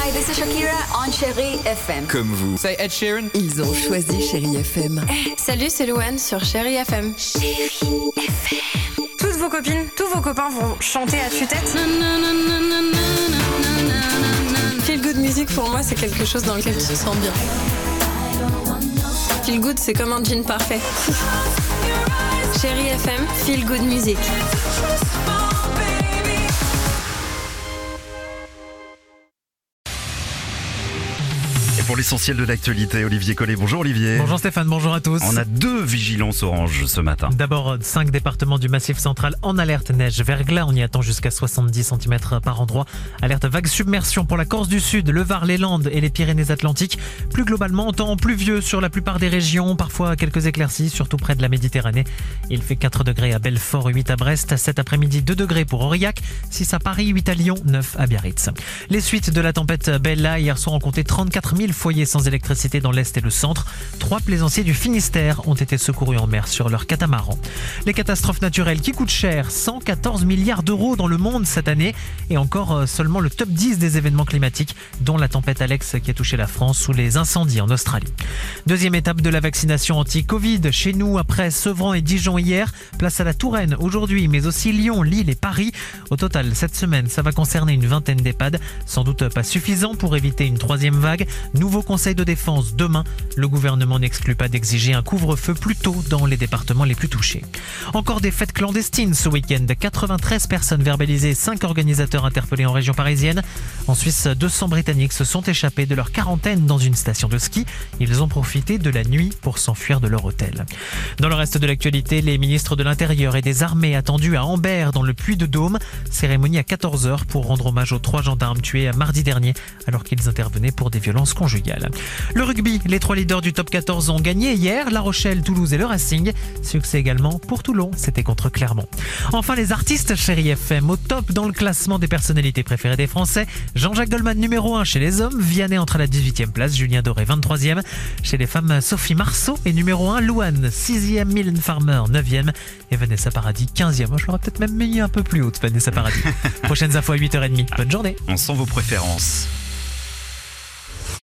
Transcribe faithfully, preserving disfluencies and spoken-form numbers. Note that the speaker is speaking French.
Hi, this is Shakira on Chérie F M. Comme vous. C'est Ed Sheeran. Ils ont choisi Chérie F M. Hey, salut, c'est Louane sur Chérie F M. Chérie F M. Toutes vos copines, tous vos copains vont chanter à tue-tête. Feel good music pour moi, c'est quelque chose dans lequel tu te sens bien. Feel good, c'est comme un jean parfait. Chérie F M, feel good music. Pour l'essentiel de l'actualité, Olivier Collet. Bonjour Olivier. Bonjour Stéphane, bonjour à tous. On a deux vigilances orange ce matin. D'abord, cinq départements du Massif central en alerte neige-verglas. On y attend jusqu'à soixante-dix centimètres par endroit. Alerte vague submersion pour la Corse du Sud, le Var, les Landes et les Pyrénées-Atlantiques. Plus globalement, temps pluvieux sur la plupart des régions. Parfois quelques éclaircies, surtout près de la Méditerranée. Il fait quatre degrés à Belfort, huit à Brest. Cet après-midi, deux degrés pour Aurillac, six à Paris, huit à Lyon, neuf à Biarritz. Les suites de la tempête Bella. Hier soir, on comptait trente-quatre mille foyers sans électricité dans l'Est et le Centre. Trois plaisanciers du Finistère ont été secourus en mer sur leur catamaran. Les catastrophes naturelles qui coûtent cher, cent quatorze milliards d'euros dans le monde cette année. Et encore seulement le top dix des événements climatiques, dont la tempête Alex qui a touché la France ou les incendies en Australie. Deuxième étape de la vaccination anti-Covid. Chez nous, après Sevran et Dijon hier, place à la Touraine aujourd'hui, mais aussi Lyon, Lille et Paris. Au total, cette semaine, ça va concerner une vingtaine d'EHPAD. Sans doute pas suffisant pour éviter une troisième vague. Nouveau conseil de défense demain. Le gouvernement n'exclut pas d'exiger un couvre-feu plus tôt dans les départements les plus touchés. Encore des fêtes clandestines ce week-end. quatre-vingt-treize personnes verbalisées, cinq organisateurs interpellés en région parisienne. En Suisse, deux cents Britanniques se sont échappés de leur quarantaine dans une station de ski. Ils ont profité de la nuit pour s'enfuir de leur hôtel. Dans le reste de l'actualité, les ministres de l'Intérieur et des Armées attendus à Ambert dans le Puy-de-Dôme. Cérémonie à quatorze heures pour rendre hommage aux trois gendarmes tués mardi dernier alors qu'ils intervenaient pour des violences conjugales. Le rugby, les trois leaders du top quatorze ont gagné hier, La Rochelle, Toulouse et le Racing. Succès également pour Toulon, c'était contre Clermont. Enfin, les artistes Chérie F M au top dans le classement des personnalités préférées des Français. Jean-Jacques Goldman numéro un chez les hommes, Vianney entre la dix-huitième place, Julien Doré vingt-troisième. Chez les femmes, Sophie Marceau est numéro un, Louane sixième, Mylène Farmer neuvième et Vanessa Paradis quinzième. Moi je l'aurais peut-être même mis un peu plus haute, Vanessa Paradis. Prochaines infos à huit heures trente. Bonne journée. On sent vos préférences.